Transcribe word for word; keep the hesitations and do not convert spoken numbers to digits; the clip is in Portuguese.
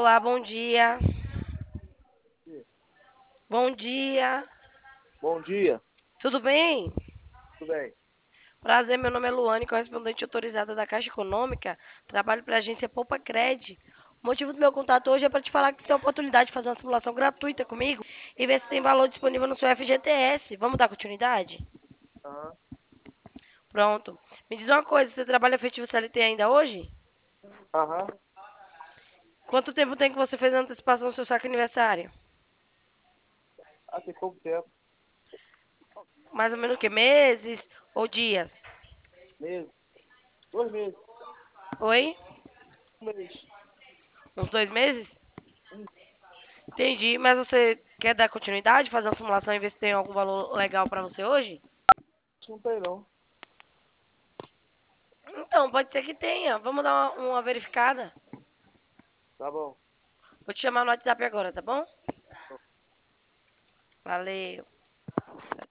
Olá, bom dia. Bom dia. Bom dia, Tudo bem? tudo bem? Prazer, meu nome é Luane, correspondente autorizada da Caixa Econômica. Trabalho para a agência Poupa Cred. O motivo do meu contato hoje é para te falar que tu tem a oportunidade de fazer uma simulação gratuita comigo e ver se tem valor disponível no seu F G T S. Vamos dar continuidade? Aham, Pronto. Me diz uma coisa, você trabalha efetivo C L T ainda hoje? aham. Quanto tempo tem que você fez a antecipação do seu saque aniversário? Ah, tem pouco tempo, Mais ou menos o que? Meses ou dias? meses, dois meses, Oi? um mês. Uns dois meses? Hum, Entendi, mas você quer dar continuidade, fazer uma simulação e ver se tem algum valor legal para você hoje? Isso não tem não. Então, pode ser que tenha. Vamos dar uma, uma verificada. Tá bom. Vou te chamar no WhatsApp agora, tá bom? Valeu.